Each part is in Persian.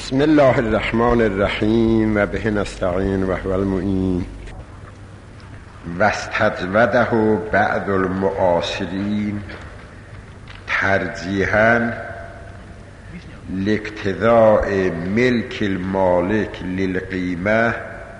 بسم الله الرحمن الرحیم و به نستعین و هو المعین. واستجوده بعض المعاصرین ترجیحاً لاقتضاء ملک المالک للقیمه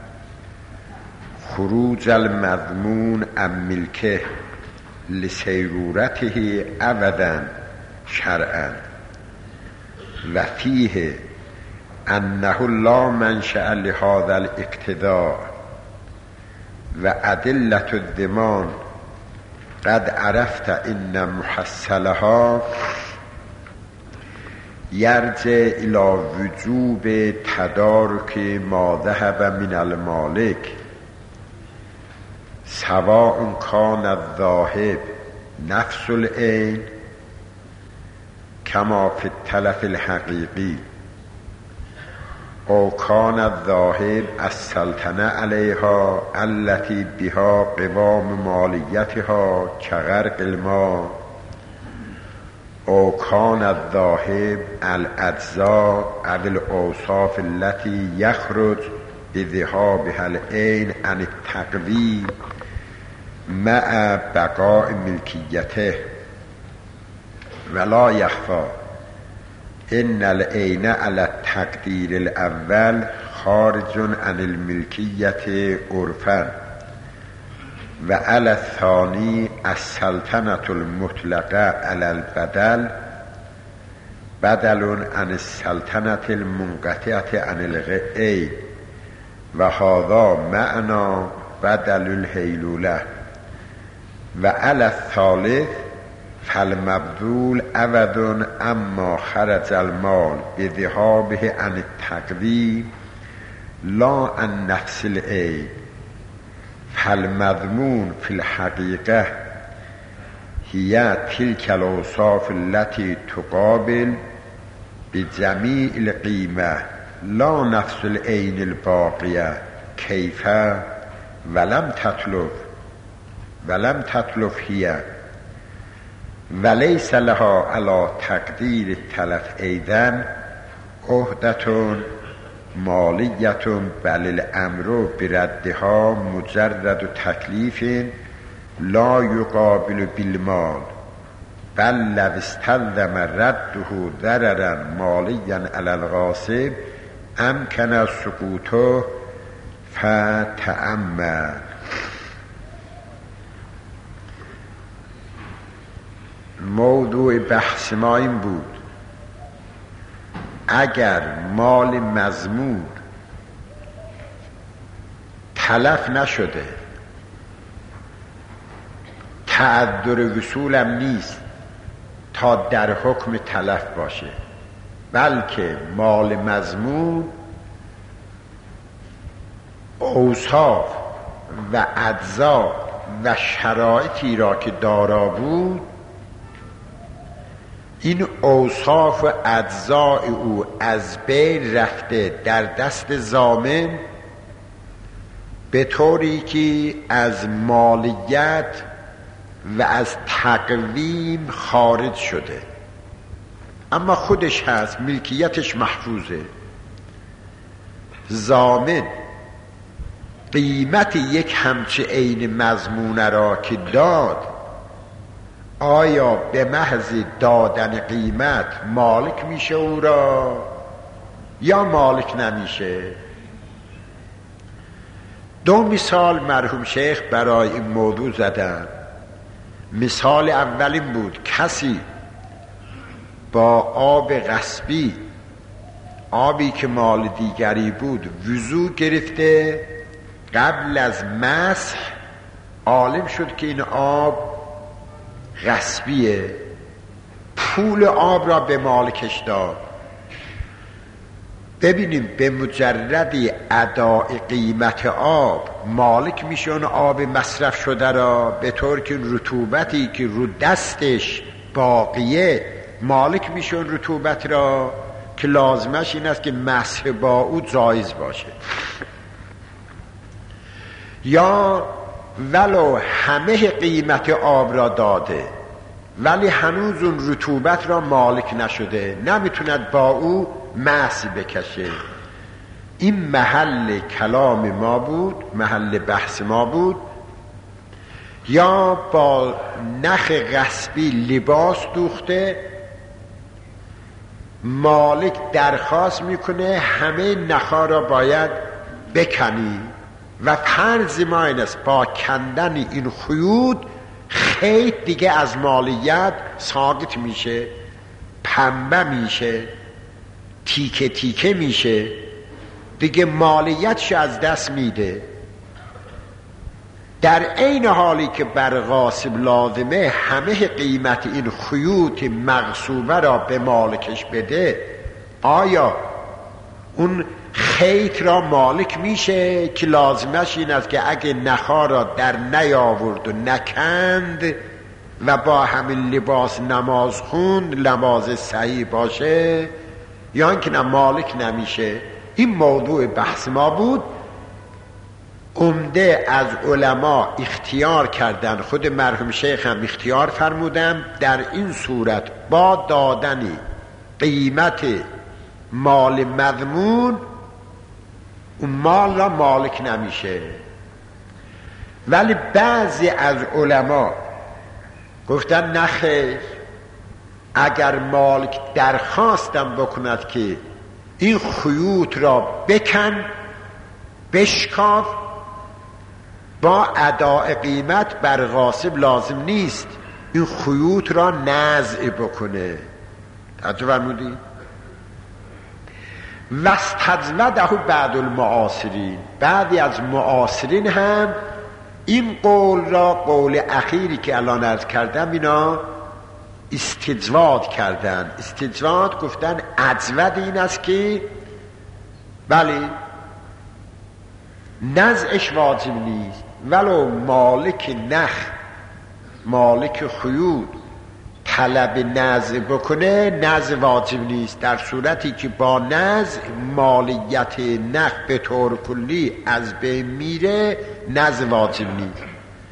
خروج المضمون عن ملکه لسیرورته ابدا شرعا و فیه انه لا منشأ لهذا الاقتضاء و ادلة الضمان قد عرفت ان محصلها یرجع الى وجوب تدارک ما ذهب من المالک سواء کان الذاهب نفس العین کما فی التلف الحقیقی او کان الذاهب السلطنه علیها التي بها قوام مالیتها كغرق الماء او کان الذاهب الاجزاء او الاوصاف التي يخرج بذهابها العین عن التقوی مع بقاء ملکیته ولا يخفى ان العین على التقدیر الاول خارج عن الملکیت عرفا و على الثانی السلطنة المطلقه على البدل بدل عن السلطنة المنقطعه عن العین و هذا معنى بدل الهیلوله و على الثالث فالمبذول عوض اما خرج المال بذهابه عن التقوی لا عن نفس العین فالمضمون في الحقیقه هي تلك الاوصاف التي تقابل بجميع القیمه لا نفس العین الباقیه کیف ولم تطلب هي وليس لها على تقدیر التلف ایضا عهدة مالیة بل الامر بردها مجرد تکلیف لا يقابل بالمال بل لو استلزم رده ضررا ماليا على الغاصب امکن سقوطه فتأمل. موضوع بحث ما این بود اگر مال مضمون تلف نشده تعذر وصول هم نیست تا در حکم تلف باشه بلکه مال مضمون اوصاف و اجزا و شرایطی را که دارا بود این اوصاف و اجزای او از بین رفته در دست ضامن به طوری که از مالیت و از تقویم خارج شده اما خودش هست ملکیتش محفوظه. ضامن قیمت یک همچه عین مضمونه را که داد آیا به محض دادن قیمت مالک میشه او را یا مالک نمیشه؟ دو مثال مرحوم شیخ برای این موضوع زدن. مثال اولین بود کسی با آب غصبی آبی که مال دیگری بود وضو گرفته قبل از مسح عالم شد که این آب غصبیه پول آب را به مالکش داد. ببینیم به مجردی اداء قیمت آب مالک میشه اون آب مصرف شده را به طور که رطوبتی که رو دستش باقیه مالک میشه اون رطوبت را که لازمش این است که مسح با او جایز باشه. یا ولو همه قیمت آب را داده ولی هنوز اون رطوبت را مالک نشده، نمیتوند با او مسی بکشه. این محل کلام ما بود، محل بحث ما بود. یا با نخ غصبی لباس دوخته، مالک درخواست میکنه همه نخا را باید بکنی و فرض ما این است با کندن این خیوط خیط دیگه از مالیت ساقط میشه، پنبه میشه، تیکه تیکه میشه، دیگه مالیتش از دست میده. در عین حالی که بر غاصب لازمه همه قیمت این خیوط مغصوبه را به مالکش بده، آیا اون خیط را مالک میشه که لازمش این است که اگه نخا را در نیاورد و نکند و با همین لباس نماز خوند نماز صحیح باشه، یا اینکه نه مالک نمیشه؟ این موضوع بحث ما بود. عمده از علما اختیار کردن، خود مرحوم شیخ هم اختیار فرمودن، در این صورت با دادن قیمت مال مضمون اون مال را مالک نمیشه. ولی بعضی از علما گفتن نخیر، اگر مالک درخواستم بکند که این خیوط را بکن بشکاف، با اداء قیمت بر غاصب لازم نیست این خیوط را نزع بکنه. توجه فرمودید؟ واستجوده بعض المعاصرین، بعضی از معاصرین هم این قول را، قول اخیری که الان عرض کردم، اینا استجواد کردن. استجواد گفتن اجود این است که بله نزعش واجب نیست، ولو مالک نخ، مالک خیوط طلب نزع بکنه، نزع واجب نیست. در صورتی که با نزع مالیت نخ به طور کلی از بین میره، نزع واجب نیست.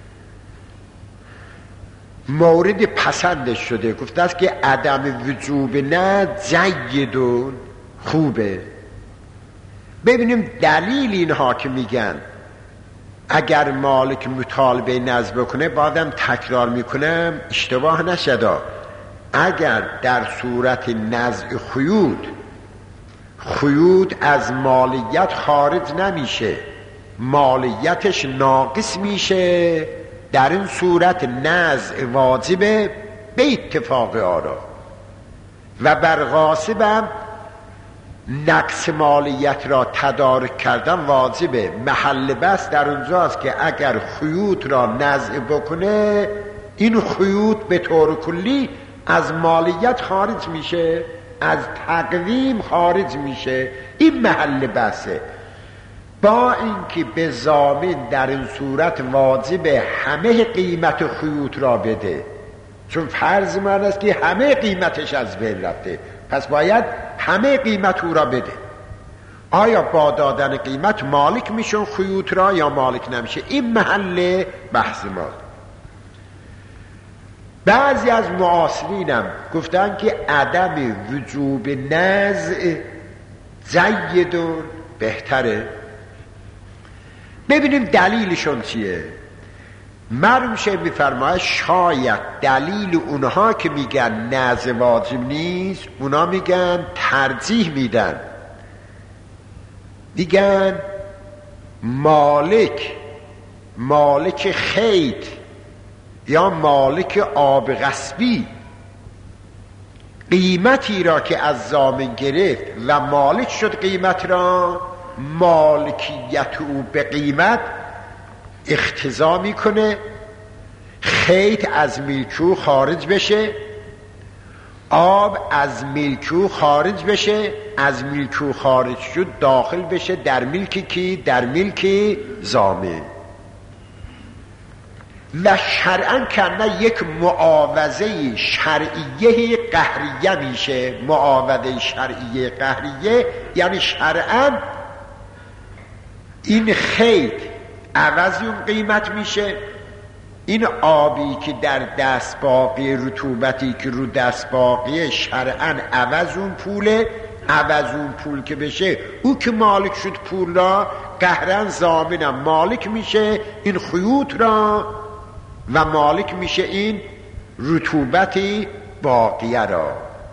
مورد پسندش شده، گفته است که عدم وجوب نه جیدون، خوبه. ببینیم دلیل اینها که میگن اگر مالک مطالبه نزع بکنه، بعدم تکرار میکنم اشتباه نشد، اگر در صورت نزع خیوط از مالیت خارج نمیشه، مالیتش ناقص میشه، در این صورت نزع واجبه به اتفاق آرا. و بر غاصبم نقص مالیت را تدارک کردن واجبه. محل بس در اونجاست که اگر خیوط را نزع بکنه، این خیوط به طور کلی از مالیت خارج میشه، از تقویم خارج میشه. این محل بسه. با اینکه به ضامن در این صورت واجبه همه قیمت خیوط را بده، چون فرض من است که همه قیمتش از بین رفته، پس باید همه قیمت او را بده. آیا با دادن قیمت مالک میشون خیوط را یا مالک نمیشه؟ این محل بحث ما. بعضی از معاصرینم گفتن که عدم وجوب نزع جیدون، بهتره. ببینیم دلیلشون چیه. مرحوم شیخ میفرماید شاید دلیل اونها که میگن نزع واجب نیست، اونا میگن ترجیح میدن، میگن مالک خیط یا مالک آب غصبی قیمتی را که از ضامن گرفت و مالک شد قیمت را، مالکیت او به قیمت اقتضا میکنه خیط از ملکو خارج بشه، آب از ملکو خارج بشه، از ملکو خارج شد داخل بشه در ملکی کی؟ در ملک ضامن. و شرعاً کنه یک معاوضه شرعیه قهریه میشه. معاوضه شرعیه قهریه یعنی شرعاً این خیط عوض اون قیمت میشه، این آبی که در دست باقی، رطوبتی که رو دست باقیه، شرعاً عوض اون پوله، عوض اون پول که بشه، او که مالک شد پول را قهرن ضامنم مالک میشه این خیوط را و مالک میشه این رطوبتی باقیه را.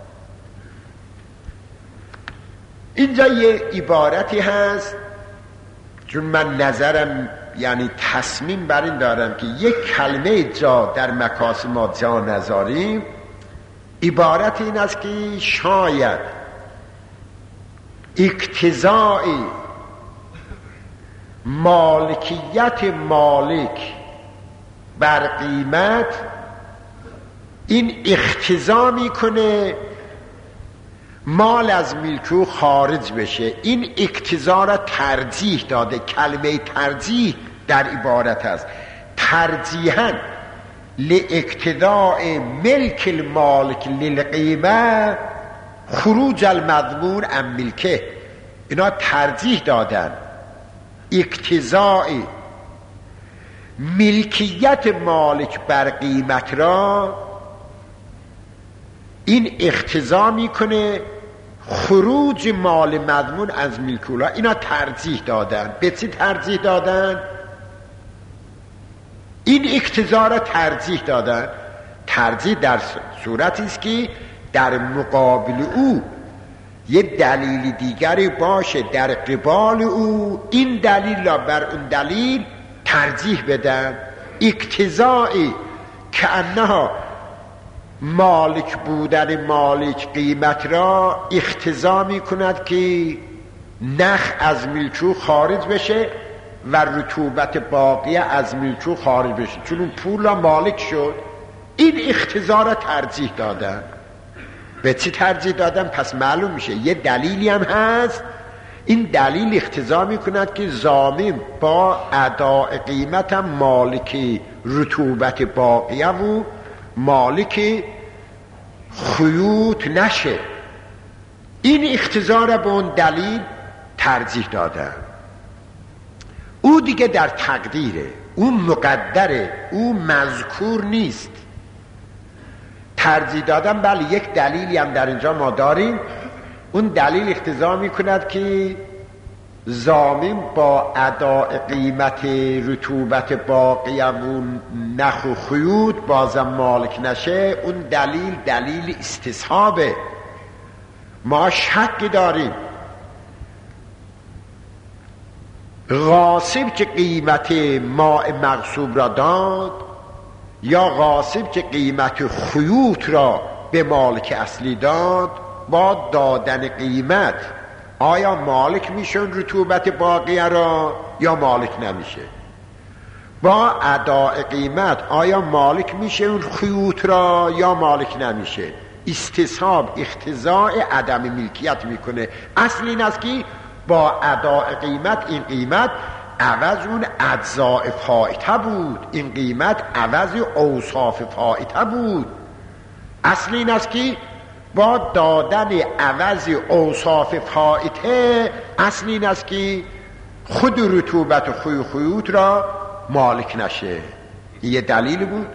اینجا یه عبارتی هست، چون من نظرم یعنی تصمیم بر این دارم که یک کلمه جا در مکاسمات جا نذاریم. عبارت این است که شاید اقتضای مالکیت مالک بر قیمت این اقتضا میکنه مال از ملک خارج بشه. این اقتضا را ترجیح داده. کلمه ترجیح در عبارت است ترجیحاً لاقتضاء ملک المالک للقیمه خروج المضمون عن ملکه. اینا ترجیح دادن اقتضاء ملکیت مالک بر قیمت را، این اقتضا میکنه خروج مال مضمون از ملک الله. اینا ترجیح دادن. به چی ترجیح دادن؟ این اقتضا را ترجیح دادن. ترجیح در صورتی است که در مقابل او یه دلیل دیگری باشه در قبال او، این دلیل را بر اون دلیل ترجیح بدن. اقتضای که انها مالک بودن مالک قیمت را اقتضا می کند که نخ از ملکو خارج بشه و رطوبت باقیه از ملکو خارج بشه، چون اون پول را مالک شد. این اقتضا را ترجیح دادن. به چی ترجیح دادن؟ پس معلوم میشه یه دلیلی هم هست. این دلیل اقتضا می کند که ضامن با اداء قیمت هم مالک رطوبت باقیه و مالک خیوط نشه. این اقتضا را به اون دلیل ترجیح دادن. او دیگه در تقدیره، او مقدره، او مذکور نیست. ترجیح دادن بله یک دلیلی هم در اینجا ما داریم. اون دلیل اقتضا می کند که ضامن با اداء قیمت رطوبت باقیه و نخ و خیوط بازم مالک نشه. اون دلیل دلیل استصحابه. ما شک داریم غاصب که قیمت ماء مغصوب را داد یا غاصب که قیمت خیوط را به مالک اصلی داد، با دادن قیمت آیا مالک میشن رطوبت باقیه را یا مالک نمیشه؟ با اداء قیمت آیا مالک میشه اون خیوط را یا مالک نمیشه؟ استصحاب اقتضاء عدم ملکیت میکنه. اصل این است که با اداء قیمت این قیمت عوض اون اجزاء فائته بود، این قیمت عوض اوصاف فائته بود. اصل این است که با دادن عوض اوصاف فائته، اصل این است که خود رطوبت و خیوط را مالک نشه. یه دلیل بود.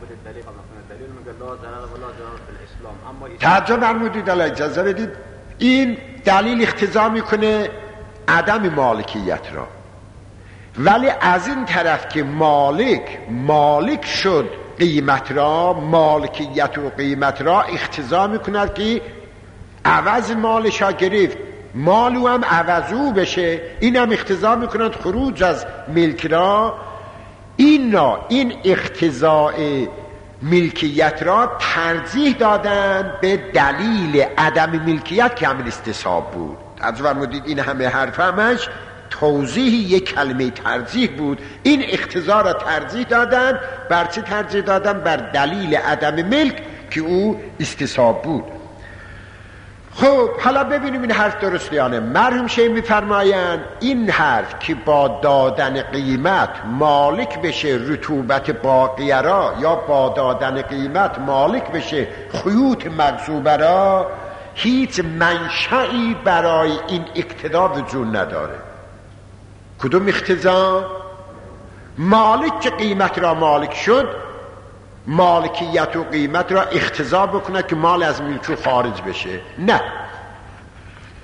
توجه فرمودید، الله اجازه بدید. این دلیل اقتضا میکنه عدم مالکیت را، ولی از این طرف که مالک شد قیمت را، مالکیت و قیمت را اقتضا میکند که عوض مالش ها گرفت، مالو هم عوضو بشه. این هم اقتضا میکند خروج از ملک را. این اقتضاء ملکیت را ترجیح دادن به دلیل عدم ملکیت که همین استصحاب بود. از فرمودید این همه حرف همش توضیح یک کلمه ترجیح بود. این اقتضا را ترجیح دادن. بر چه ترجیح دادن؟ بر دلیل عدم ملک که او استصحاب بود. خب حالا ببینیم این حرف درست یا نه. مرحوم شیخ میفرمایند این حرف که با دادن قیمت مالک بشه رطوبت باقیه را یا با دادن قیمت مالک بشه خیوط مغصوبه را، هیچ منشأی برای این اقتضا وجود نداره. کدوم اقتضا؟ مالک که قیمت را مالک شد، مالکیت و قیمت را اقتضا بکنه که مال از ملک خارج بشه. نه،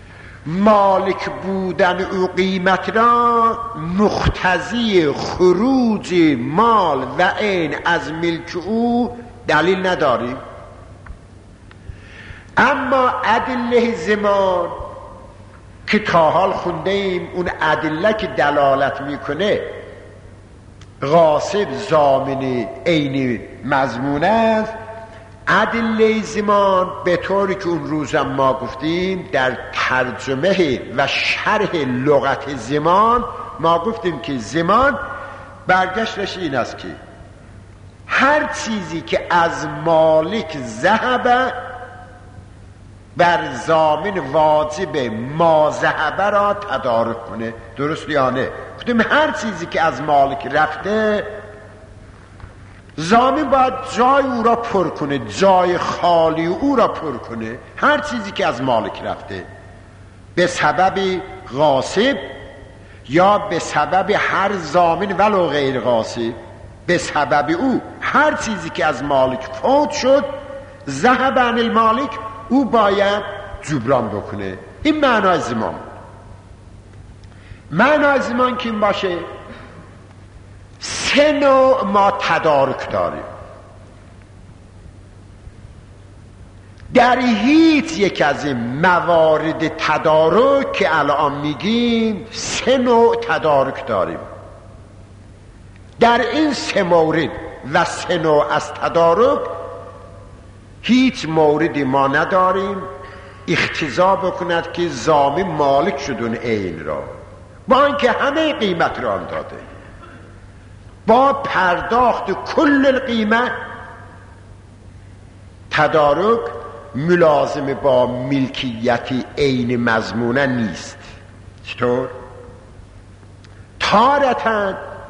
مالک بودن او قیمت را مقتضی خروج مال و عین از ملک او دلیل نداریم. اما ادله زمان که تا حال خونده ایم، اون ادله که دلالت میکنه غاصب ضامن عین مضمون است، ادله زمان به طوری که اون روزم ما گفتیم در ترجمه و شرح لغت زمان ما گفتیم که زمان برگشتش این است که هر چیزی که از مالک ذهب بر ضامن واجب ما ذهب را تدارک کنه. درست یا نه؟ گفتیم هر چیزی که از مالک رفته ضامن باید جای او را پر کنه، جای خالی او را پر کنه. هر چیزی که از مالک رفته به سبب غاصب یا به سبب هر ضامن ولو غیر غاصب، به سبب او هر چیزی که از مالک فوت شد ذهب عن المالک، او باید جبران بکنه. این معنای زمان. معنای زمان که این باشه، سه نوع ما تدارک داریم. در هیچ یک از این موارد تدارک که الان میگیم سه نوع تدارک داریم. در این سه مورد و سه نوع از تدارک هیچ موردی ما نداریم اقتضا بکند که ضامن مالک شد اون عین را، با اینکه همه قیمت را آن داده، با پرداخت کل القیمت. تدارک ملازم با ملکیت عین مضمونه نیست. چطور؟ تارتاً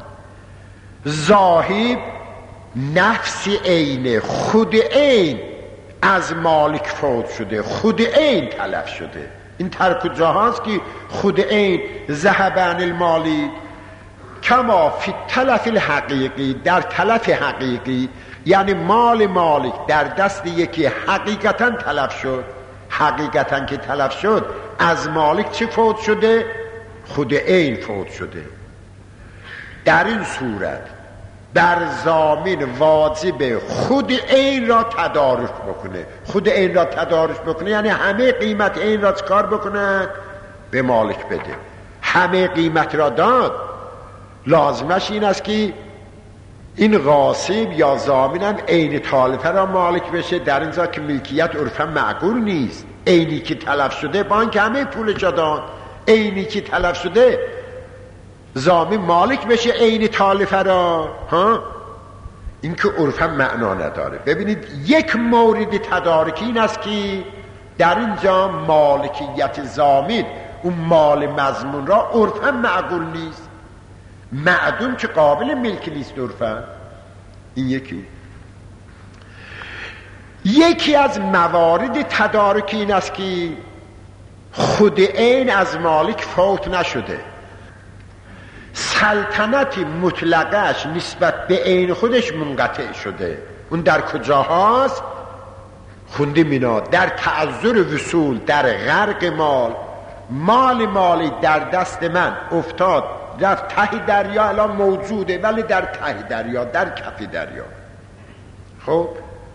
ذاهب نفس عین، خود عین از مالک فوت شده، خود عین تلف شده. این ترک جاهاست که خود عین ذهب عن المالی کما فی تلف الحقیقی، در تلف حقیقی یعنی مال مالک در دست یکی حقیقتا تلف شد. حقیقتا که تلف شد از مالک چه فوت شده؟ خود عین فوت شده. در این صورت بر ضامن واجب خود عین را تدارک بکنه. خود عین را تدارک بکنه یعنی همه قیمت عین را چکار بکنه؟ به مالک بده. همه قیمت را داد، لازمش این است که این غاصب یا ضامن هم عین تالفه را مالک بشه. در اینجا که ملکیت عرفا معقول نیست. عینی که تلف شده با اینکه همه پول جدان، عینی که تلف شده ضامن مالک بشه عین تالفه را، این که عرفا معنا نداره. ببینید یک مورد تدارکی این است که در اینجا مالکیت ضامن اون مال مضمون را عرفا معقول نیست، معدوم که قابل ملک نیست عرفا. این یکی از موارد تدارکی این است که خود عین از مالک فوت نشده، سلطنت مطلقش نسبت به عین خودش منقطع شده. اون در کجاهاست؟ خونده مینا در تعذر وصول، در غرق مال. مالی در دست من افتاد رفت ته دریا، الان موجوده ولی در ته دریا، در کف دریا. خب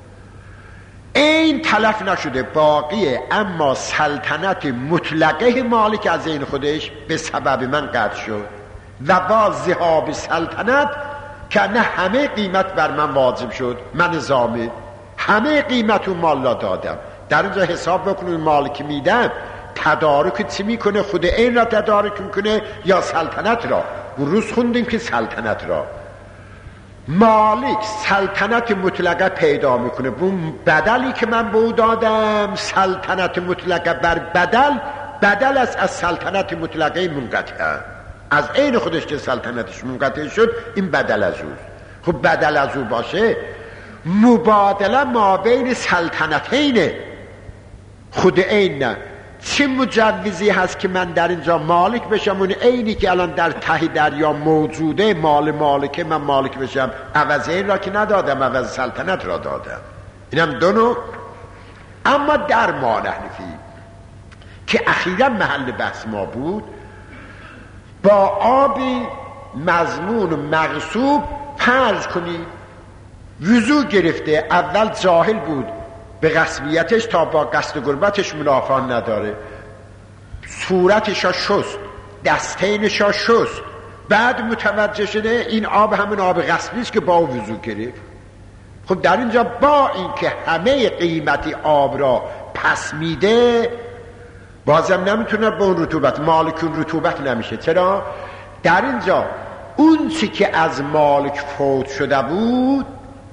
این تلف نشده، باقیه، اما سلطنت مطلقه مالک از این خودش به سبب من قطع شد و با ذهاب سلطنت که نه همه قیمت بر من واجب شد. من ضامن همه قیمت اون مال را دادم. در اینجا حساب بکنید مالک میدم تدارک چی میکنه؟ خود این را تدارک میکنه یا سلطنت را؟ اون روز خوندیم که سلطنت را. مالک سلطنت مطلقه پیدا میکنه. اون بدلی که من به او دادم سلطنت مطلقه بر بدل است از سلطنت مطلقه منقطعه. از عین خودش که سلطنتش منقطع شد این بدل از اوست. خب بدل از او باشه مبادله ما بین سلطنتین خود عین نه. چه مجوزی هست که من در اینجا مالک بشم اون عینی که الان در ته دریا موجوده مال مالکه من مالک بشم؟ عوض این را که ندادم، عوض سلطنت را دادم. اینم دو نوع. اما در ما نحنفی که اخیراً محل بحث ما بود، با آبی مضمون و مغصوب فرض کنید وضو گرفته، اول جاهل بود به غصبیتش تا با قصد قربتش منافات نداره، صورتشا شست، دستینشا شست، بعد متوجه شده این آب همون آب غصبی است که با وضو گرفت. خب در اینجا با اینکه همه قیمتی آب را پس میده، بازم نمیتونه به اون رطوبت، مالک اون رطوبت نمیشه. چرا؟ در اینجا اون چی که از مالک فوت شده بود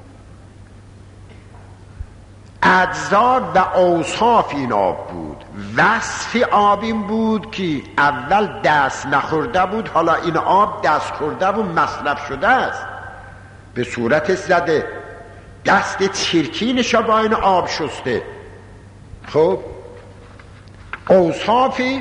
اجزا و اوصاف این آب بود. وصف آب این بود که اول دست نخورده بود، حالا این آب دست خورده و مصرف شده است، به صورتش زده، دست چرکینش با این آب شسته. خب اوصافی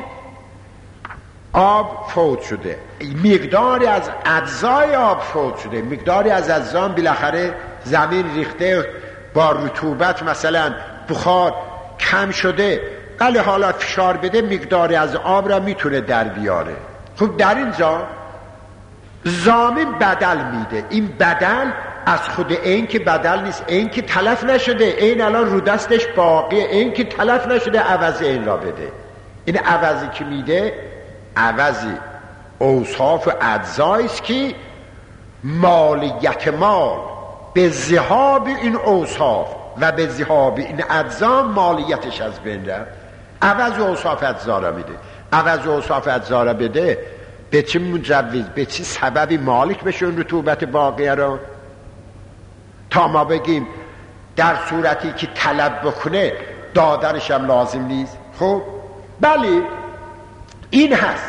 آب فوت شده، مقداری از اجزای آب فوت شده، مقداری از اجزا بالاخره زمین ریخته با رطوبت، مثلا بخار کم شده، ولی حالا فشار بده مقداری از آب را میتونه در بیاره. خب در اینجا ضامن بدل میده، این بدل از خود این که بدل نیست، این که تلف نشده، این الان رو دستش باقیه، این که تلف نشده عوض این را بده. این عوضی که میده عوضی اوصاف و اجزاییست که مالیت مال به ذهاب این اوصاف و به ذهاب این اجزا مالیتش از بین رفت. عوض اوصاف اجزا را میده، عوض اوصاف اجزا را بده، به چه مجوز، به چه سببی مالک بشه اون رطوبت باقیه را؟ تا ما بگیم در صورتی که طلب بکنه دادنش هم لازم نیست. خب بله این هست،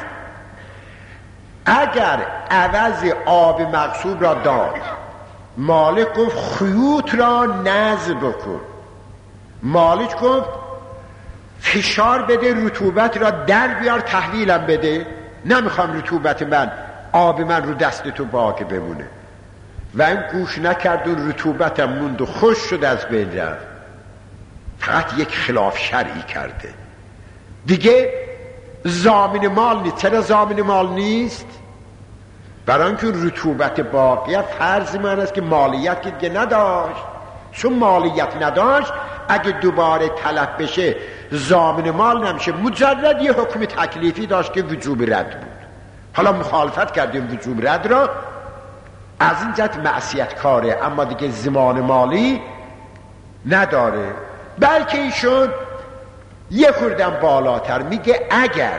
اگر عوض آب مغصوب را داد، مالک گفت خیوط را نزع بکن، مالک گفت فشار بده رطوبت را در بیار تحویلم بده، نمیخوام رطوبت من، آب من رو دست تو باقی بمونه، و این گوش نکرد و رطوبتم موند و خوش شد از بین رفت، فقط یک خلاف شرعی کرده دیگه. ضامن مال نیست. چرا ضامن مال نیست؟ برای اینکه رطوبت باقیه فرض من است که مالیت که دیگه نداشت، چون مالیت نداشت اگه دوباره طلب بشه ضامن مال نمیشه، مجرد یه حکم تکلیفی داشت که وجوب رد بود. حالا مخالفت کردیم وجوب رد را، از این جهت معصیت کاره، اما دیگه ضمان مالی نداره. بلکه ایشون یه خوردم بالاتر میگه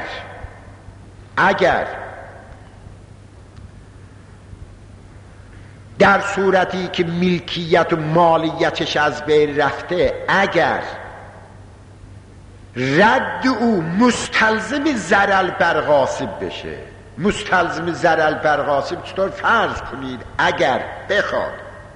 اگر در صورتی که ملکیت و مالیتش از بین رفته، اگر رد او مستلزم ضرر بر غاصب بشه. مستلزم ضرر بر غاصب چطور؟ فرض کنید اگر بخواد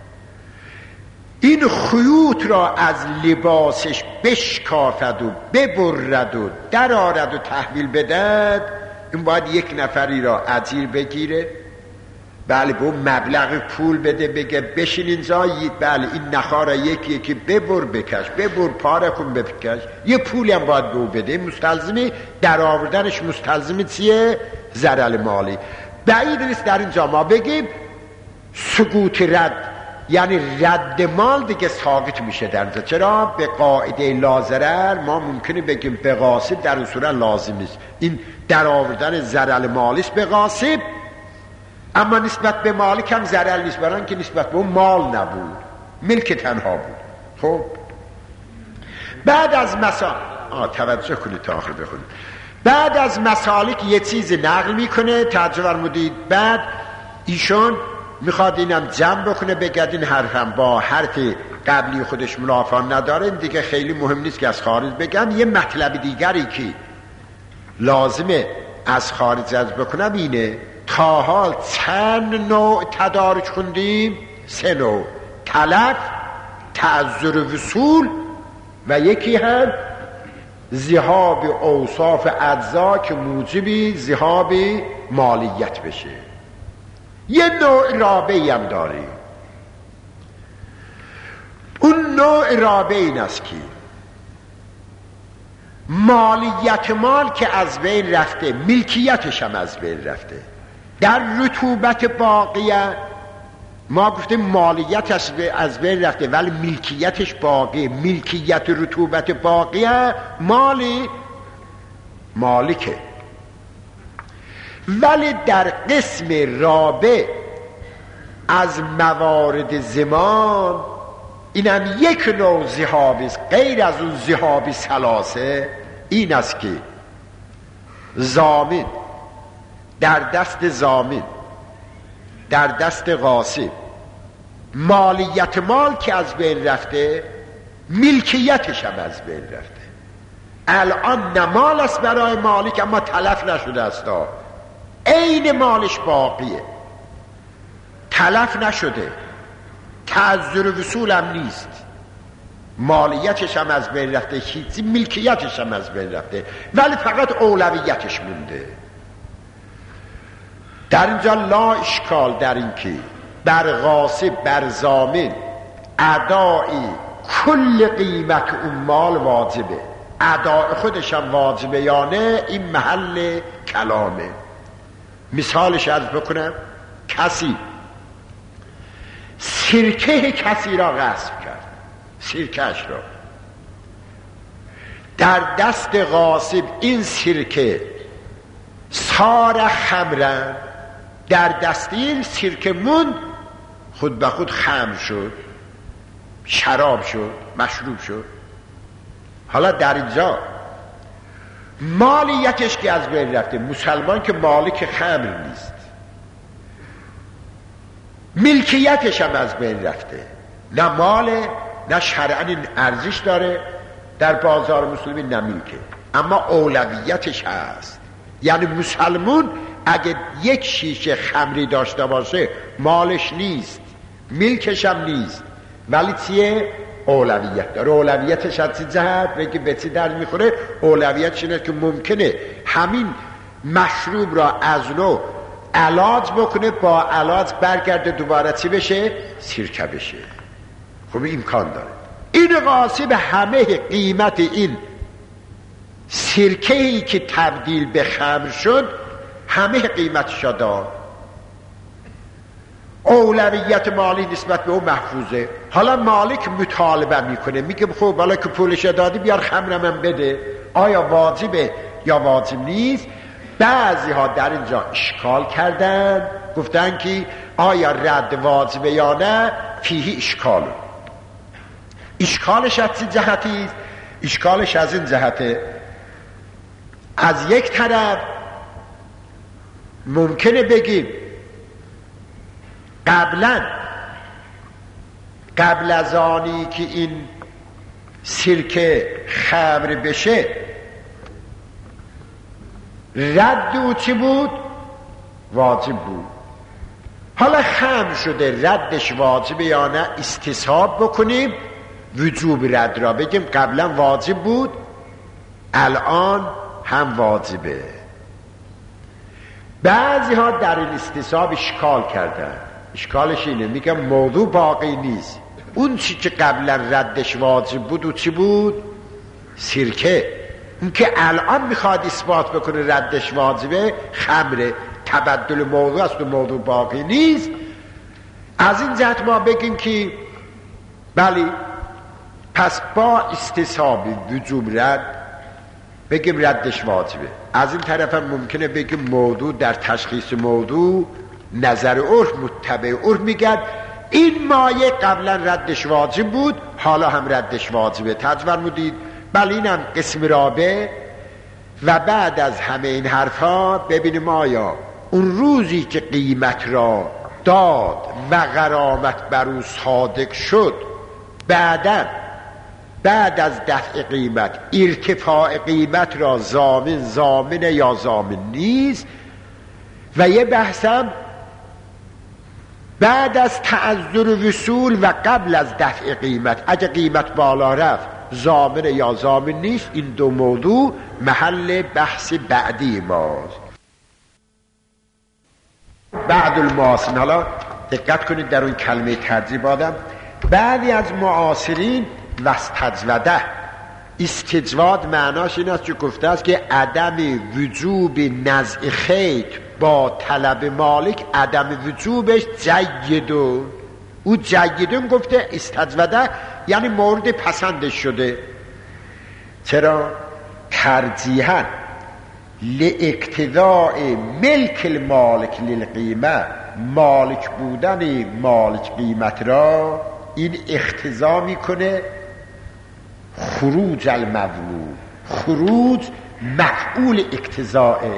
این خیوط را از لباسش بشکافد و ببرد و درآرد و تحویل بدهد، این باید یک نفری را اجیر بگیره، بله به اون مبلغ پول بده، بگه بشین اینجا، بله این نخا را یکی یکی ببر بکش، ببر پاره کن بکش، یه پولی هم باید به او بده. مستلزمی در آوردنش مستلزمی چیه؟ ضرر مالی. بعید نیست در اینجا ما بگیم سقوط رد، یعنی رد مال دیگه ثابت میشه در اینجا. چرا؟ به قاعده لازرر ما ممکنه بگیم به غاصب، در اون صورت لازم نیست، این در آوردن ضرر مالیست به غاصب، اما نسبت به مالک هم ضرر نیست، برای اینکه نسبت به اون مال نبود، ملک تنها بود. خب بعد از توجه کنید تا آخر بخونید. بعد از مسالک یه چیز نقل میکنه، توجه فرمودید. بعد ایشون میخواد اینم جمع بکنه، بگد این حرفم با حرف قبلی خودش منافات نداره، دیگه خیلی مهم نیست که از خارج بگم. یه مطلب دیگری که لازمه از خارج از بکنم اینه، تا حال چند نوع تدارج خوندیم؟ 3 نوع: تلف، تعذر وصول و یکی هم ذهاب اوصاف اجزا که موجبی ذهاب مالیت بشه. یه نوع رابعی هم داریم. اون نوع رابع این است که مالیت مال که از بین رفته، ملکیتش هم از بین رفته. در رطوبت باقیه ما گفتیم مالیت از بین رفته ولی ملکیتش باقیه. ملکیت رطوبت باقیه، مالکه. ولی در قسم رابع از موارد زمان، اینم یک نوع ذهابی است غیر از اون ذهابی ثلاثه، این است که ضامن در دست ضامن، در دست غاصب، مالیت مال که از بین رفته، ملکیتش هم از بین رفته. الان نمال است برای مالک اما تلف نشده است، عین مالش باقیه، تلف نشده، تعذر وصول هم نیست، مالیتش هم از بین رفته، چیزی ملکیتش هم از بین رفته، ولی فقط اولویتش مونده. در اینجا لا اشکال در این که بر غاصب بر ضامن ادای کل قیمت اون مال واجبه، ادای خودش هم واجبه یا نه، این محل کلامه. مثالش عرض بکنم، کسی سرکه کسی را غصب کرد، سرکهش را در دست غاصب، این سرکه صار خمرن، در دست این سرکه موند، خود به خود خمر شد، شراب شد، مشروب شد. حالا در اینجا مالیتش که از بین رفته، مسلمان که مالک خمر نیست، ملکیتش هم از بین رفته، نه ماله نه شرعاً ارزش داره در بازار مسلمین، نه ملکه، اما اولویتش هست. یعنی مسلمون اگه یک شیشه خمری داشته باشه مالش نیست، ملکش هم نیست، ولی چیه؟ اولویت داره. اولویتش از چی جهت؟ بگی به چی در میخوره؟ اولویتش اینه که ممکنه همین مشروب را از نو علاج بکنه، با علاج برگرده دوباره چی بشه؟ سرکه بشه. خب امکان داره. این غاصب همه قیمت این سرکه‌ای که تبدیل به خمر شد همه قیمتش داد، اولویت مالی نسبت به اون محفوظه. حالا مالک مطالبه میکنه، میگه خب حالا که پولش دادی بیار خمرم هم بده، آیا واجبه یا واجب نیست؟ بعضی ها در اینجا اشکال کردن، گفتن که آیا رد واجبه یا نه، فیه اشکال. اشکالش از چه جهتی است؟ اشکالش از این جهته، از یک طرف ممکنه بگیم قبل از آنی که این سرکه خمر بشه رد او چی بود؟ واجب بود. حالا خمر شده، ردش واجبه یا نه استصحاب بکنیم، وجوب رد را بگیم قبلا واجب بود الان هم واجبه. بعضی ها در این استصحاب اشکال کردن، اشکالش اینه، میگم موضوع باقی نیست، اون چی که قبلا ردش واجب بود و چی بود؟ سرکه. اون که الان میخواد اثبات بکنه ردش واجبه خمره، تبدل موضوع است و موضوع باقی نیست. از این جهت ما بگیم که بلی، پس با استصحاب وجوب رد بگیم ردش واجبه. از این طرف هم ممکنه بگیم موضوع در تشخیص موضوع نظر عرف متبع عرف میگن این مایه قبلا ردش واجب بود حالا هم ردش واجبه. تجورمودید بله، اینم قسم رابع. و بعد از همه این حرفا ببینیم آیا اون روزی که قیمت را داد و غرامت بر او صادق شد، بعد از دفع قیمت ارتفاع قیمت را ضامن یا ضامن نیست. و یه بحثم بعد از تعذر وصول و قبل از دفع قیمت، اگه قیمت بالا رفت ضامن یا ضامن نیست. این دو موضوع محل بحث بعدی ماست. بعد المعاصرین، حالا دقت کنید در اون کلمه ترجیح آدم، بعضی از معاصرین واستجوده استجواد معناش این است که گفته است که عدم وجوب نزع خیط با طلب مالک عدم وجوبش جیدون. او جیدون گفته، استجوده یعنی مورد پسندش شده. چرا؟ ترجیحاً لاقتضاء ملک المالک للقیمه، مالک بودن مالک قیمت را این اقتضا میکنه خروج المذموم. خروج مفعول اقتضاءه،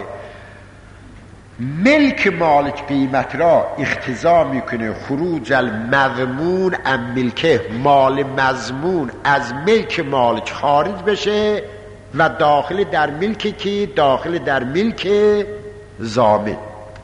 ملک مالک قیمت را اقتضا میکنه خروج المذمون ام ملکه، مال مضمون از ملک مالک خارج بشه و داخل در ملک کی؟ داخل در ملک ضامن.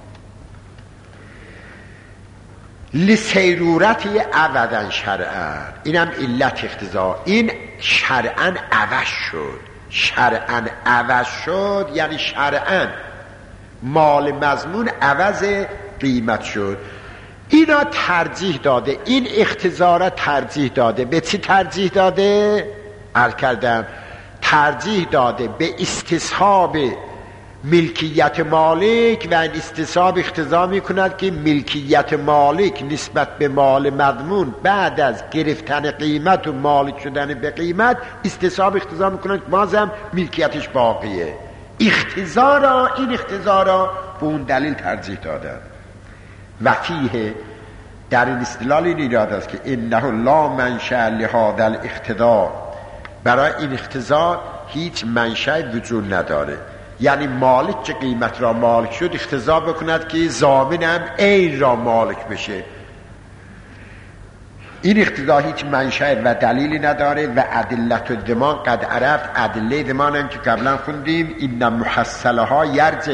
لسیرورتی ابدا شرعا، اینم علت اقتضا. این شرعا عوض شد، شرعا عوض شد یعنی شرعا مال مضمون عوض قیمت شد. اینا ترجیح داده، این اقتضا را ترجیح داده. به چی ترجیح داده؟ عرض کردم ترجیح داده به استصحاب ملکیت مالک، و این استصحاب اقتضا می کند که ملکیت مالک نسبت به مال مضمون بعد از گرفتن قیمت و مالک شدن به قیمت، استصحاب اقتضا می کند که بازم ملکیتش باقیه. اقتضا را، این اقتضا را به اون دلیل ترجیح دادن. و فیه، در این استدلال این ایراد است که انه لا منشأ لهذا الاقتضا، برای این اقتضا هیچ منشأ وجود نداره. یعنی مالک که قیمت را مالک شد اقتضا بکند که ضامن هم عین را مالک بشه. این اقتضا هیچ منشأ و دلیلی نداره. و ادلت الضمان قد عرفت، ادله ضمان هم که قبلا خوندیم، این محصله ها یرجع،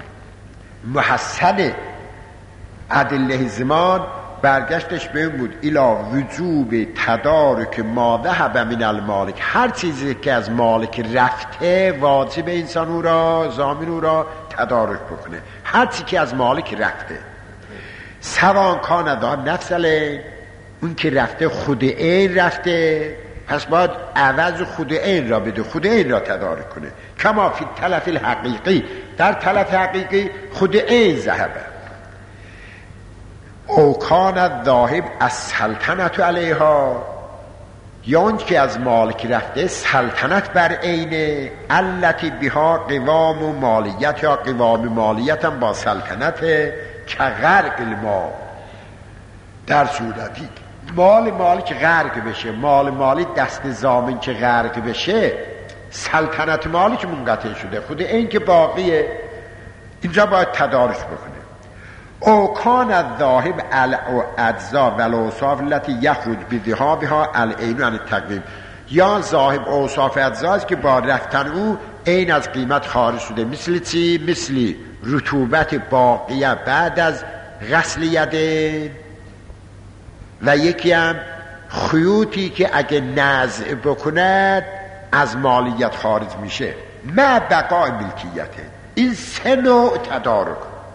محصل ادله ضمان برگشتش به این بود الی وجوب تدارک ما ذهب من المالک، هر چیزی که از مالک رفته واجب انسان او را، ضامن او را تدارک بکنه. هر چیزی که از مالک رفته، سوان کان ذهب نفسله، اون که رفته خود این رفته، پس باید عوض خود این را بده، خود این را تدارک کنه. کما فی تلف الحقیقی، در تلف حقیقی خود این ذهبه. او کان الذاهب السلطنت علیها، یا اون که از مالک رفته سلطنت بر عینه، التی بها قوام و مالیت، یا قوام مالیت هم با سلطنت که غرق المال، در صورتی مال مالک غرق بشه، مال مالک دست ضامن که غرق بشه، سلطنت مالک منقطع شده، خود این که باقیه. اینجا باید تدارک بکنه. او کان الذاهب الاجزا و الاوصاف التي یخرج بذهابها العین عن التقویم، یا ذاهب اوصاف اجزا است که با رفتن او عین از قیمت خارج شده. مثل چی؟ مثل رطوبت باقیه بعد از غسل یده، و یکی هم خیوطی که اگه نزع بکند از مالیت خارج میشه، ما بقای ملکیته. این سه نوع تدارک.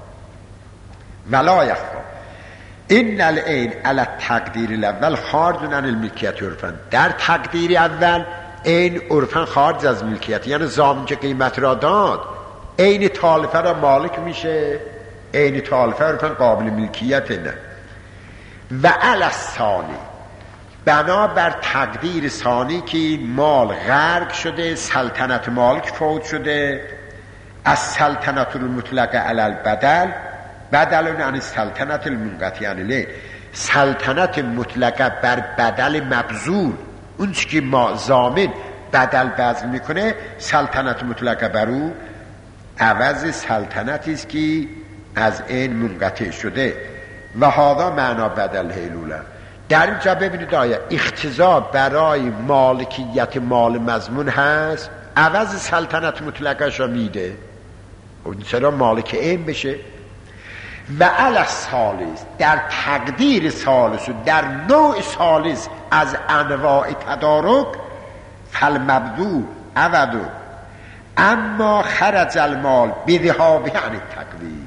ولا یخفا ان العین علی التقدیر الاول خارج عن الملکیت عرفا، در تقدیر اول عین عرفا خارج از ملکیت، یعنی ضامن که قیمت را داد عین تالفه را مالک میشه، عین تالفه عرفا قابل ملکیت نه. و علی الثانی، بنابر تقدیر ثانی که مال غرق شده، سلطنت مالک فوت شده، از سلطنت المطلقه علی البدل بدل عن سلطنت المنقطع علیه، سلطنت مطلقه بر بدل مبذول، اون چی که ما ضامن بدل بذل میکنه، سلطنت مطلقه بر او عوض سلطنتی است که از این منقطع شده. و هذا معنا بدل هیلوله. در اینجا ببینید آیا اقتضا برای مالکیت مال مضمون هست، عوض سلطنت مطلقه را میده، اون چرا مالک این بشه. و علی الثالث، در تقدیر ثالث و در نوع ثالث از انواع تدارک، فالمبذول عوض اما خرج المال بذهابه عن التقویم،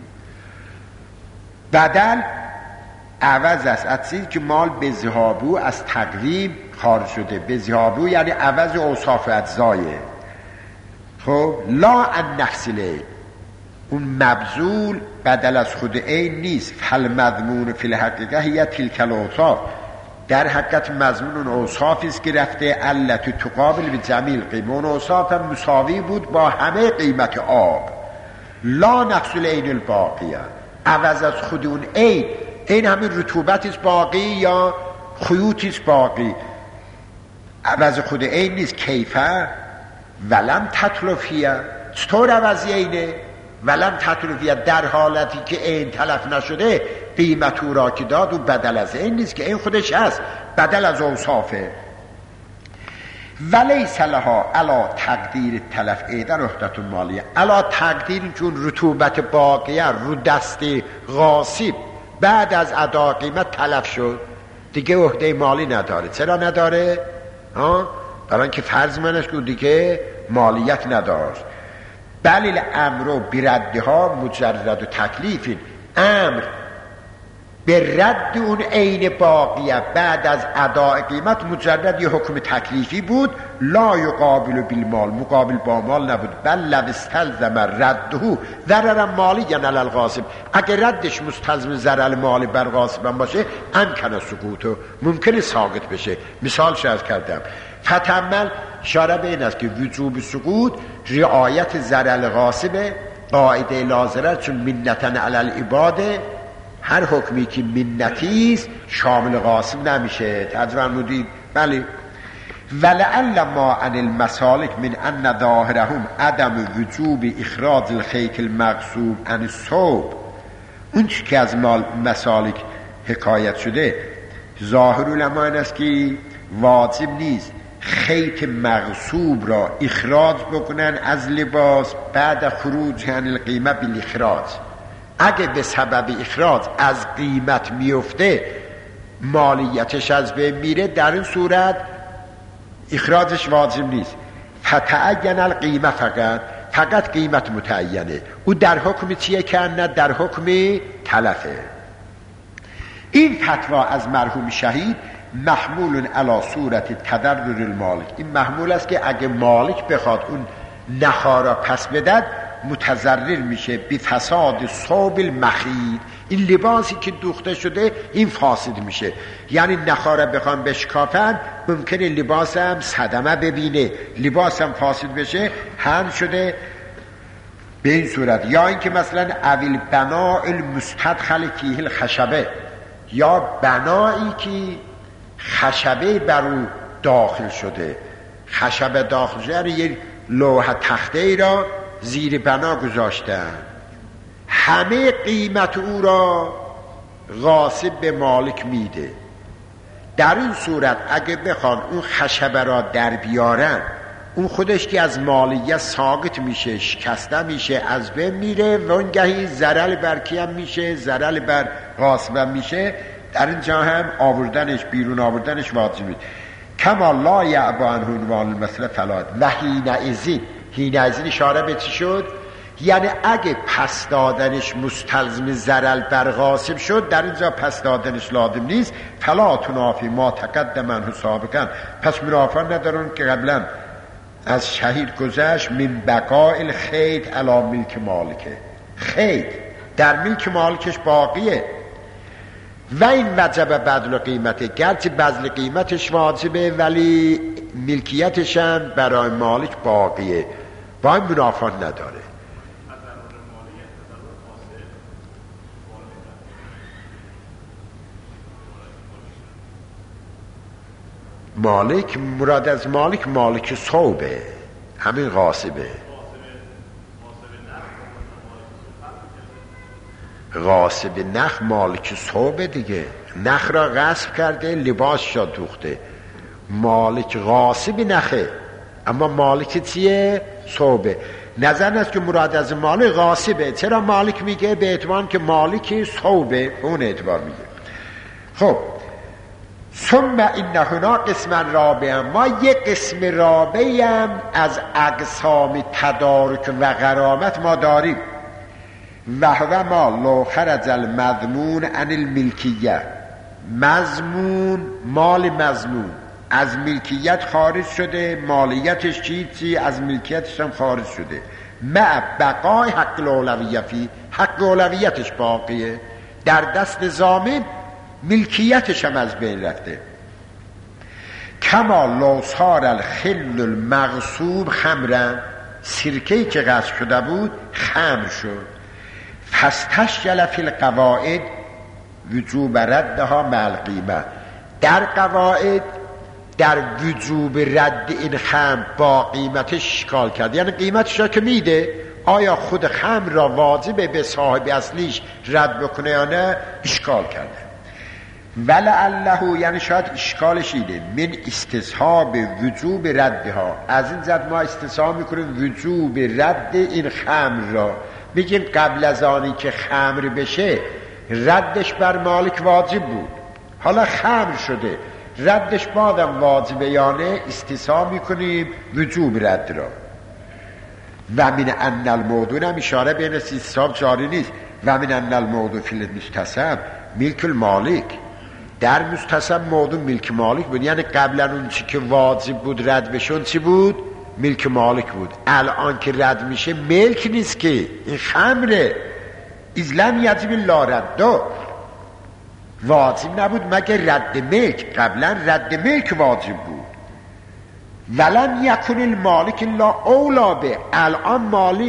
بدل عوض است از چیزی که مال به ذهابه از تقویم خارج شده. بزیابو یعنی عوض اوصاف اجزایه. خب لا ان نفسله، اون مبذول بدل از خود عین نیست. فل مضمون فی الحقیقه هی تلک الاوصاف، در حقیقت مضمون اون اوصافی است که رفته التي تقابل بجمیل قیمه، اون اوصاف هم مساوی بود با همه قیمت آب. لا نقص العین الباقیه، عوض از خود اون عین همین رطوبت است باقی یا خیوطی است باقی، عوض خود عین نیست. کیفه ولم تطلفیه، چطور عوضی عینه؟ ولم تطلفیه، در حالتی که عین تلف نشده قیمت او را که داد و بدل از عین نیست، که عین خودش هست، بدل از اوصافه. ولیس لها علا تقدیر تلف ایدن وحدت مالیه، علا تقدیر چون رطوبت باقیه رو دست غاصب بعد از ادا قیمت تلف شد دیگه وحده مالی نداره. چرا نداره؟ برای اینکه فرض منش که دیگه مالیت نداشت. بل الامر بردها مجرد و تکلیفین، امر به رد اون عین باقیه بعد از اداء قیمت مجرد یه حکم تکلیفی بود. لا یقابل بالمال، مقابل با مال نبود. بل لو استلزم رده ضرر مالی یعنی الغاصب، اگر ردش مستلزم ضرر مالی بر غاصب باشه امکن سقوطه، ممکنه ساقط بشه. مثال شاید کردم. فتعمل اشاره به این است که وجوب سقوط رعایت ضرر غاصب قاعده لازره، چون منتن علی العباد، هر حکمی که منتی است شامل غاصب نمیشه. تجربه مودید؟ بله. ولعل ما عن المسالک من ان ظاهرهم عدم وجوب اخراج الخیک المغصوب عن الصوب، اون چی که از مسالک حکایت شده ظاهر علما این است که واجب نیست خیط مغصوب را اخراج بکنن از لباس بعد خروج عن القیمه بالاخراج. اگه به سبب اخراج از قیمت میفته مالیتش از بین میره، در این صورت اخراجش واجب نیست. فتعین القیمه، فقط قیمت متعینه. او در حکم چیه که نه در حکم تلفه. این فتوا از مرحوم شهید محمول علی صورت تضرر المالک، این محمول است که اگه مالک بخواد اون نخا را پس بدد متضرر میشه بی فساد ثوب المخید، این لباسی که دوخته شده این فاسد میشه. یعنی نخا را بخوام بشکافن ممکنه لباس هم صدمه ببینه، لباس هم فاسد بشه، هم شده به این صورت. یا اینکه مثلا اویل بناء المستدخل فیه الخشبه، یا بنایی که خشبه بر او داخل شده، خشبه داخل شده یعنی یه لوح تخته ای را زیر بنا گذاشتن، همه قیمت او را غاصب به مالک میده. در این صورت اگه بخوان اون خشبه را در بیارن، اون خودش که از مالیت ساقط میشه، شکسته میشه، از بین میره و اونگهی ضرر بر کیم میشه، ضرر بر غاصب میشه. در اینجا هم آوردنش، بیرون آوردنش واجب نیست. کما لا یعبا عنه عنوان المسئله فلاد و حینئذ اشاره به چی شد؟ یعنی اگه پس دادنش مستلزم ضرر بر غاصب شد، در اینجا پس دادنش لازم نیست. فلا تنافی ما تقدم عنه سابقا، پس منافع ندارن که قبلا از شهید گذشت من بقاء الخیط علی ملک مالکه، خیط در ملک مالکش باقیه. و این وجب بدل قیمته، گرچه بدل قیمتش واجبه ولی ملکیتش هم برای مالک باقیه، با این منافات نداره. مالک، مراد از مالک مالک صوبه، همین غاصبه. غاصب نخ مالک صوبه دیگه، نخ را غصب کرده، لباس شد دوخته. مالک غاصب نخه، اما مالک چیه؟ صوبه. نظر است که مراد از مالک غاصبه. چرا مالک میگه؟ به اعتبار که مالک صوبه، اون اعتبار میگه. خب ثم این هنا قسم رابع، ما یک قسم رابعی هم از اقسام تدارک و غرامت ما داریم. و هو ما لو خرج المضمون عن الملکیه، مضمون، مال مضمون از ملکیت خارج شده، مالیتش چیزی از ملکیتش هم خارج شده، مع بقای حق الاولویتی، حق اولویتش باقیه، در دست ضامن ملکیتش هم از بین رفته. کما لو صار الخل المغصوب خمرا، سرکه‌ای که غصب شده بود خمر شد. فاستشکل فی القواعد وجوب ردها مع القیمه، در قواعد در وجوب رد این خمر با قیمتش اشکال کرد، یعنی قیمتش را که میده آیا خود خمر را واجبه به صاحب اصلیش رد بکنه یا نه، اشکال کرده. ولعله، یعنی شاید اشکالش اینه، من استصحاب وجوب ردها، از این زد ما استصحاب میکنیم وجوب رد این خمر را، میگیم قبل از آنی که خمر بشه ردش بر مالک واجب بود، حالا خمر شده ردش بعدم واجبه یا نه، استصحاب میکنیم وجوب رد را. و من ان الموضوع، هم اشاره بین استصحاب جاری نیست، و من ان الموضوع فی المستصحب ملک المالک، در مستصحب موضوع ملک مالک بود، یعنی قبلا اون چی که واجب بود رد بشون چی بود؟ ملک مالک بود. الان که رد میشه ملک نیست که، این خمره. ازلم یجب لا رد، واجب نبود مگه رد ملک، قبلا رد ملک واجب بود. ولم یکن المالک الا اولا به، الان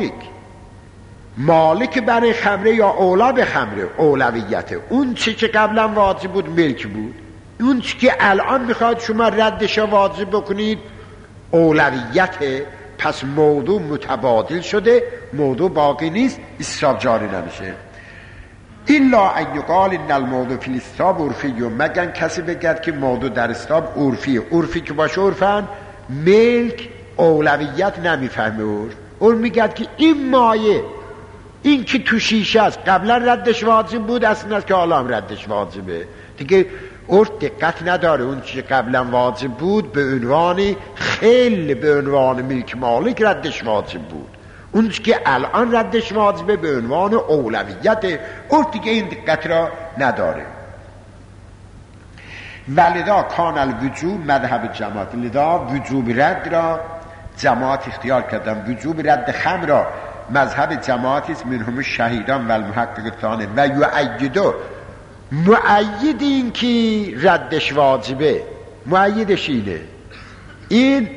مالک برای خمره یا اولا به خمره، اولویته. اون چی که قبلا واجب بود ملک بود، اون چی که الان میخواد شما ردش واجب بکنید اولویته. پس موضوع متبادل شده، موضوع باقی نیست، استصحاب جاری نمیشه. الا ان یقال ان الموضوع فی الاستصحاب عرفی، مگر کسی بگد که موضوع در استصحاب عرفی که باشه عرفن ملک اولویت نمیفهمه، اون میگد که این مایه، این که تو شیشه است قبلا ردش واجب بود، اصلا است که حالا هم ردش واجبه دیگه، عرف دقت نداره. اون که قبلا واجب بود به عنوان خل، به عنوان ملک مالک ردش واجب بود، اون که الان ردش واجبه به عنوان اولویت، عرف دیگه این دقت را نداره. ولذا کان الوجوب مذهب جماعت، لذا وجوب رد را جماعت اختیار کردن، وجوب رد خمر را مذهب جماعتی است، منهم شهیدان و المحقق ثانی و یؤیدو، مؤید این که ردش واجبه، مؤیدش اینه، این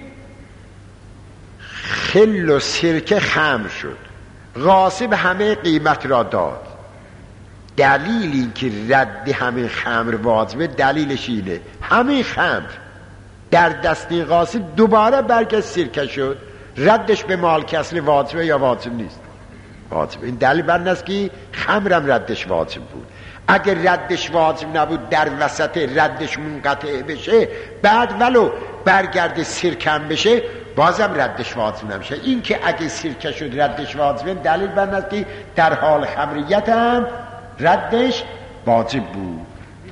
خل و سرکه خمر شد، غاصب همه قیمت را داد. دلیل این که رد همه خمر واجبه دلیلش اینه، همه خمر در دستی غاصب دوباره برگشت سرکه شد، ردش به مالک اصلی واجبه یا واجب نیست؟ واجب. این دلیل بر است که خمرم ردش واجب بود. اگر ردش واجب نبود در وسط ردش منقطع بشه، بعد ولو برگرد سرکم بشه بازم ردش واجب نمیشه. این که اگه سرکه شد ردش واجبه دلیل بر است که در حال خمریت هم ردش واجب بود.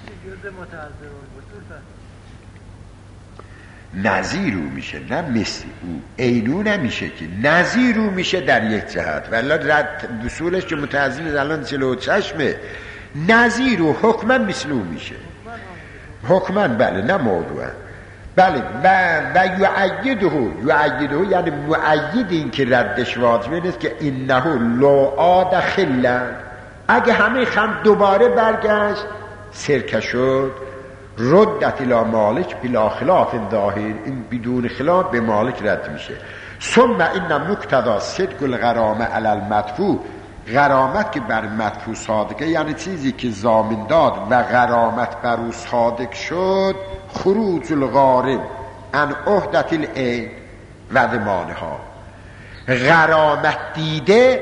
نظیر او میشه، نه مثل او، عینو نمیشه که نظیر او میشه در یک جهت، ولی رد وصولش که متعذر الان جلو چشمه، نظیر او حکما مثل او میشه، حکما بله، نه موضوعا بله. و یعیده یعنی مؤید این که ردش واجبه نیست که انه لو عاد خلا، اگه همه خم دوباره برگشت سرکه شد، ردت الى مالک بلا خلاف ظاهر، این بدون خلاف به مالک رد میشه. ثم ان مقتضا صدق الغرامه علی المدفوع، غرامت که بر مدفوع صادقه، یعنی چیزی که ضامن داد و غرامت بر او صادق شد، خروج الغارم عن عهدت العین و ضمانها. غرامت دیده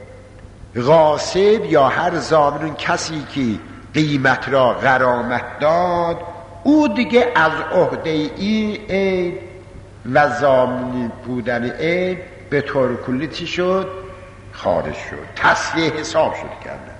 غاصب یا هر ضامن، کسی که قیمت را غرامت داد، او دیگه از عهده این عین و ضامن بودن عین به طور کلی چی شد؟ خارج شد، تصفیه حساب شد کردن.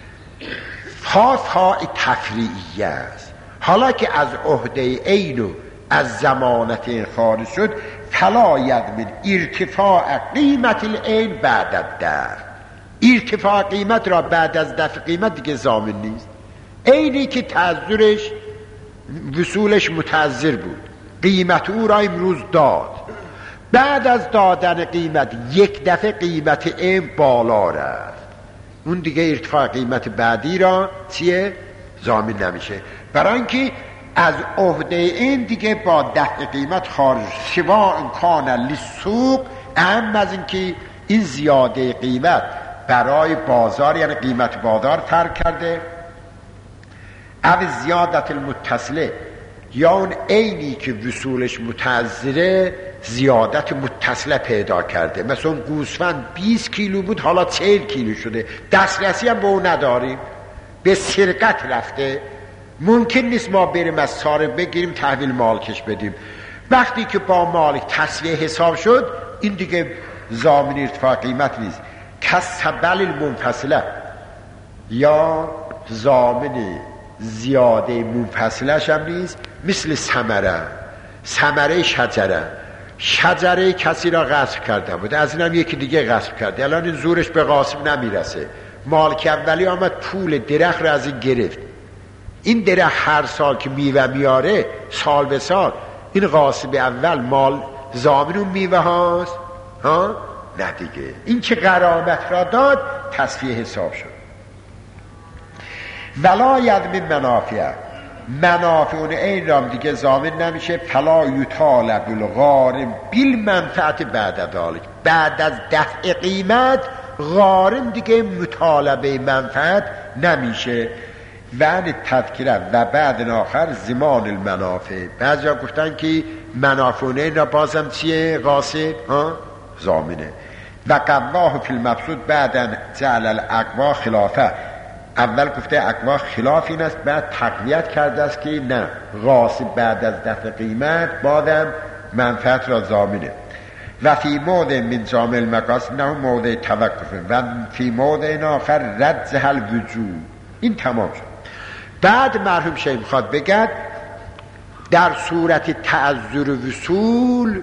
فا تفریعیه است. حالا که از عهده عین و از ضمانت این خارج شد، فلا یضمن ارتفاع قیمت العین بعد الدفع، ارتفاع قیمت را بعد از دفع قیمت دیگه ضامن نیست. عینی که تعذرش وصولش متعذر بود، قیمت او را امروز داد، بعد از دادن قیمت یک دفعه قیمت این بالا رفت، اون دیگه ارتفاع قیمت بعدی را چیه؟ ضامن نمیشه، برای اینکه از عهده این دیگه با دفع قیمت خارج، سوا امکان للسوق، اهم از اینکه این زیاده قیمت برای بازار یعنی قیمت بازار ترک کرده، او زیادت المتصله یا اون عینی که وصولش متعذره زیادت متصله پیدا کرده، مثلا گوسفند 20 کیلو بود حالا 40 کیلو شده، دسترسی هم به اون نداریم، به سرقت رفته، ممکن نیست ما بریم از صارف بگیریم تحویل مالکش بدیم. وقتی که با مالک تسویه حساب شد این دیگه ضامن ارتفاع قیمت نیست. کسبل المنفصله یا ضامن زیاده منفصلش هم نیست، مثل ثمره شجره کسی را غصب کرده بود، از اینم یکی دیگه غصب کرده، الان این زورش به غاصب نمیرسه، مالک اولی آمد پول درخت را از این گرفت، این درخت هر سال که میوه میاره سال به سال این غاصب اول مال ضامن اون میوه هاست ها؟ نه دیگه، این که غرامت را داد تصفیه حساب شد. ولا یضمن منافع اون این رام دیگه ضامن نمیشه. فلا یطالب الغارم بالمنفعت بعد ذلک، بعد از دفع قیمت غارم دیگه مطالبه منفعت نمیشه. و تذکره و بعد آخر زمان المنافع، بعضی ها گفتن که منافع اون این را بازم چیه؟ غاصب ضامنه. و قواه فی المبسوط بعدا جعل الاقوا خلافه، اول گفته اقوا خلاف این است، بعد تقویت کرده است که نه، غاصب بعد از دفع قیمت بعدم منفعت را ضامنه. و فی موضع من جامع المقاصد نه موضع توقفه و فی موضع آخر رد الوجوب. این تمام شد. بعد مرحوم شیخ میخواد بگد در صورت تعذر وصول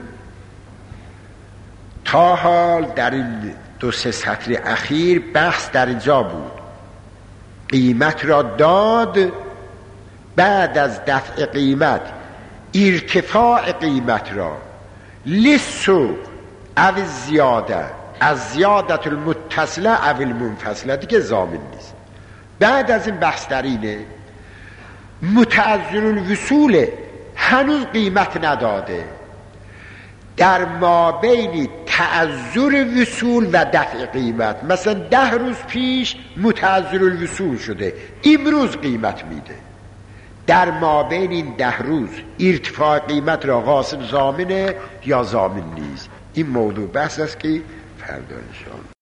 تا حال در این 2-3 سطر اخیر بحث در اینجا بود، قیمت را داد، بعد از دفع قیمت ارتفاع قیمت را للسوق او زیاده از زیادت المتصله او المنفصله دیگه ضامن نیست. بعد از این بحث در اینه متعذر الوصول هنوز قیمت نداده، در ما بین تعذر وصول و دفع قیمت، مثلا 10 روز پیش متعذر الوصول شده، امروز قیمت میده، در ما بین این 10 روز ارتفاع قیمت را غاصب ضامنه یا ضامن نیست. این موضوع بحث است که فردا انشاءالله